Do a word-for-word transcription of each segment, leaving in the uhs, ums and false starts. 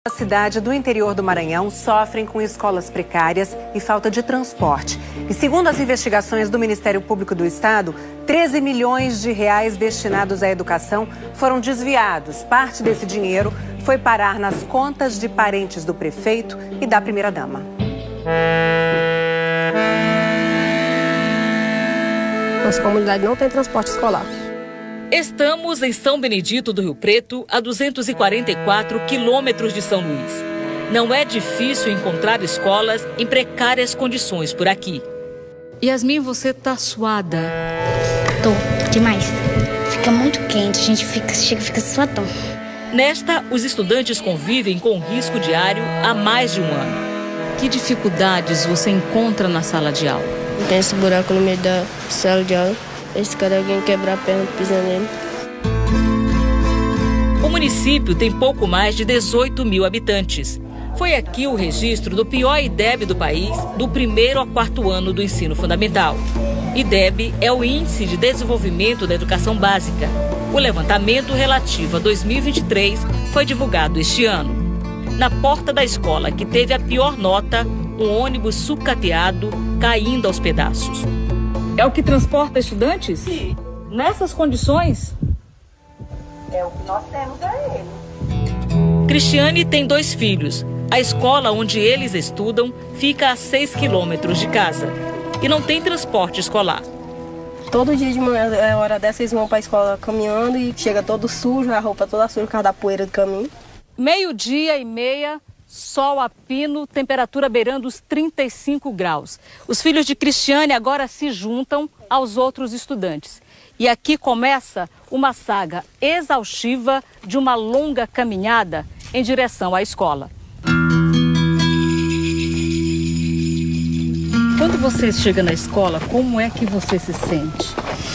A cidade do interior do Maranhão sofrem com escolas precárias e falta de transporte. E segundo as investigações do Ministério Público do Estado, treze milhões de reais destinados à educação foram desviados. Parte desse dinheiro foi parar nas contas de parentes do prefeito e da primeira-dama. Nossa comunidade não tem transporte escolar. Estamos em São Benedito do Rio Preto, a duzentos e quarenta e quatro quilômetros de São Luís. Não é difícil encontrar escolas em precárias condições por aqui. Yasmin, você tá suada? Tô, demais. Fica muito quente, a gente fica, chega, fica suadão. Nesta, os estudantes convivem com risco diário há mais de um ano. Que dificuldades você encontra na sala de aula? Tem esse buraco no meio da sala de aula. Esse cara, alguém quebrar a perna, pisa nele. O município tem pouco mais de dezoito mil habitantes. Foi aqui o registro do pior I D E B do país, do primeiro ao quarto ano do ensino fundamental. I D E B é o Índice de Desenvolvimento da Educação Básica. O levantamento relativo a dois mil e vinte e três foi divulgado este ano. Na porta da escola que teve a pior nota, um ônibus sucateado caindo aos pedaços. É o que transporta estudantes? Sim. Nessas condições? É o que nós temos a ele. Cristiane tem dois filhos. A escola onde eles estudam fica a seis quilômetros de casa. E não tem transporte escolar. Todo dia de manhã, é hora dessa, eles vão para a escola caminhando e chega todo sujo, a roupa toda suja por causa da poeira do caminho. Meio-dia e meia, sol a pino, temperatura beirando os trinta e cinco graus. Os filhos de Cristiane agora se juntam aos outros estudantes. E aqui começa uma saga exaustiva de uma longa caminhada em direção à escola. Quando você chega na escola, como é que você se sente?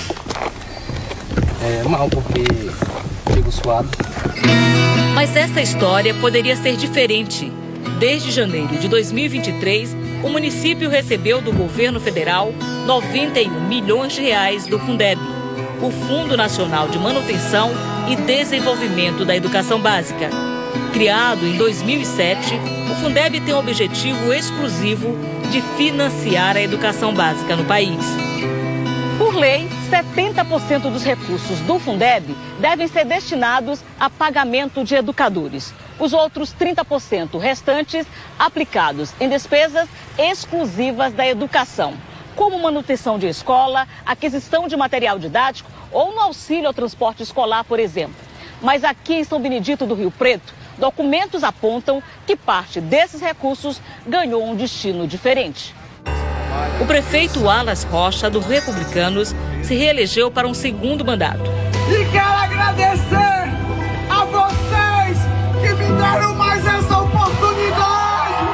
É mal, porque chego suado. Mas essa história poderia ser diferente. Desde janeiro de dois mil e vinte e três, o município recebeu do governo federal noventa e um milhões de reais do Fundeb, o Fundo Nacional de Manutenção e Desenvolvimento da Educação Básica. Criado em dois mil e sete, o Fundeb tem o objetivo exclusivo de financiar a educação básica no país. Por lei, setenta por cento dos recursos do Fundeb devem ser destinados a pagamento de educadores. Os outros trinta por cento restantes aplicados em despesas exclusivas da educação, como manutenção de escola, aquisição de material didático ou no auxílio ao transporte escolar, por exemplo. Mas aqui em São Benedito do Rio Preto, documentos apontam que parte desses recursos ganhou um destino diferente. O prefeito Alas Rocha, do Republicanos, se reelegeu para um segundo mandato. E quero agradecer a vocês que me deram mais essa oportunidade.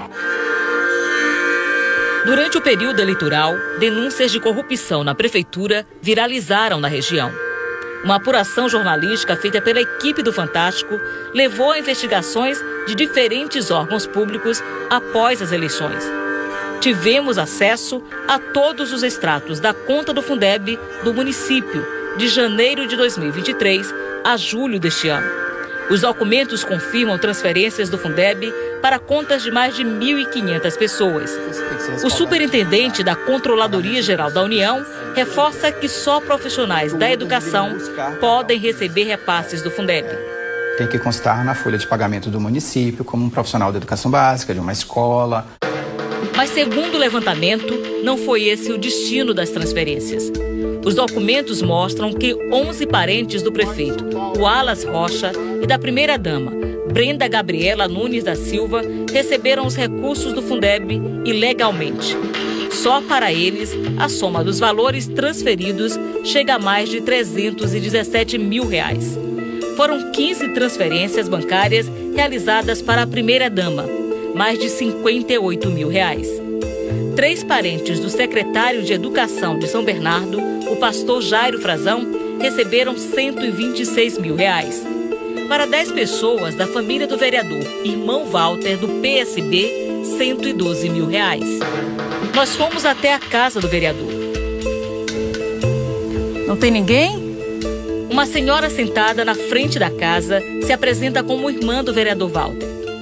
Durante o período eleitoral, denúncias de corrupção na prefeitura viralizaram na região. Uma apuração jornalística feita pela equipe do Fantástico levou a investigações de diferentes órgãos públicos após as eleições. Tivemos acesso a todos os extratos da conta do Fundeb do município de janeiro de dois mil e vinte e três a julho deste ano. Os documentos confirmam transferências do Fundeb para contas de mais de mil e quinhentas pessoas. O superintendente da Controladoria Geral da União reforça que só profissionais da educação podem receber repasses do Fundeb. Tem que constar na folha de pagamento do município como um profissional da educação básica, de uma escola. Mas, segundo o levantamento, não foi esse o destino das transferências. Os documentos mostram que onze parentes do prefeito, o Alas Rocha, e da primeira-dama, Brenda Gabriela Nunes da Silva, receberam os recursos do Fundeb ilegalmente. Só para eles, a soma dos valores transferidos chega a mais de trezentos e dezessete mil reais. Foram quinze transferências bancárias realizadas para a primeira-dama, mais de cinquenta e oito mil reais. Três parentes do secretário de Educação de São Bernardo, o pastor Jairo Frazão, receberam cento e vinte e seis mil reais. Para dez pessoas da família do vereador, irmão Walter, do P S B, cento e doze mil reais. Nós fomos até a casa do vereador. Não tem ninguém? Uma senhora sentada na frente da casa se apresenta como irmã do vereador Walter.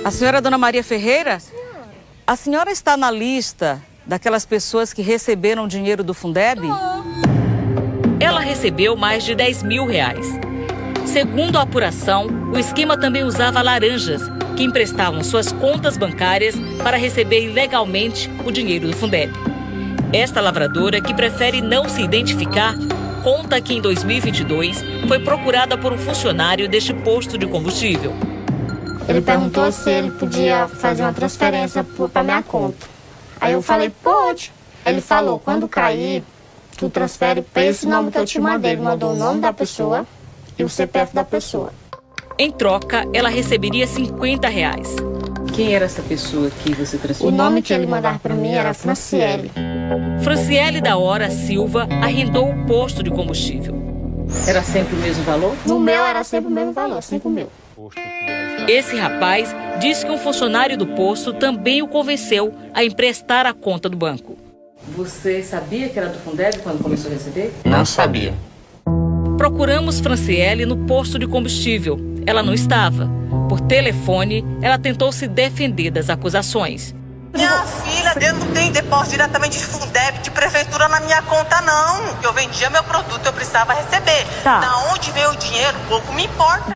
A senhora é Dona Maria Ferreira? A senhora está na lista daquelas pessoas que receberam dinheiro do Fundeb? Ela recebeu mais de dez mil reais. Segundo a apuração, o esquema também usava laranjas, que emprestavam suas contas bancárias para receber ilegalmente o dinheiro do Fundeb. Esta lavradora, que prefere não se identificar, conta que em dois mil e vinte e dois foi procurada por um funcionário deste posto de combustível. Ele perguntou se ele podia fazer uma transferência para minha conta. Aí eu falei, pode. Ele falou, quando cair, tu transfere para esse nome que eu te mandei. Ele mandou o nome da pessoa e o C P F da pessoa. Em troca, ela receberia cinquenta reais. Quem era essa pessoa que você transferiu? O nome que ele mandava para mim era Franciele. Franciele da Hora Silva arrendou o posto de combustível. Era sempre o mesmo valor? No meu era sempre o mesmo valor, cinco mil. Esse rapaz disse que um funcionário do posto também o convenceu a emprestar a conta do banco. Você sabia que era do Fundeb quando começou a receber? Não sabia. Procuramos Franciele no posto de combustível. Ela não estava. Por telefone, ela tentou se defender das acusações. Minha filha, eu não tenho depósito diretamente de Fundeb, de prefeitura na minha conta, não. Eu vendia meu produto, eu precisava receber. Tá. Da onde veio o dinheiro, pouco me importa.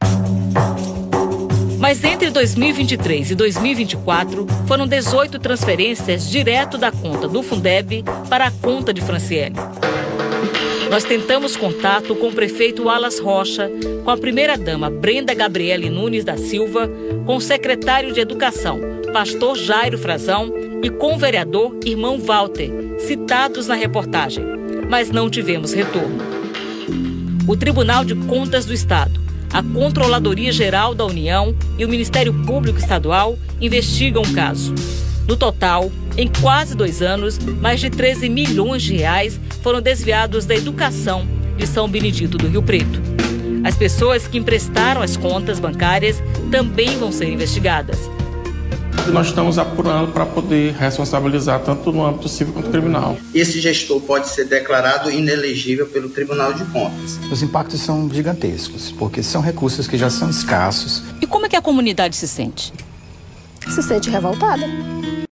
Mas entre dois mil e vinte e três e dois mil e vinte e quatro, foram dezoito transferências direto da conta do Fundeb para a conta de Franciele. Nós tentamos contato com o prefeito Alas Rocha, com a primeira-dama Brenda Gabriele Nunes da Silva, com o secretário de Educação, pastor Jairo Frazão, e com o vereador Irmão Walter, citados na reportagem, mas não tivemos retorno. O Tribunal de Contas do Estado, a Controladoria Geral da União e o Ministério Público Estadual investigam o caso. No total, em quase dois anos, mais de treze milhões de reais foram desviados da educação de São Benedito do Rio Preto. As pessoas que emprestaram as contas bancárias também vão ser investigadas. Nós estamos apurando para poder responsabilizar tanto no âmbito civil quanto criminal. Esse gestor pode ser declarado inelegível pelo Tribunal de Contas. Os impactos são gigantescos, porque são recursos que já são escassos. E como é que a comunidade se sente? Se sente revoltada.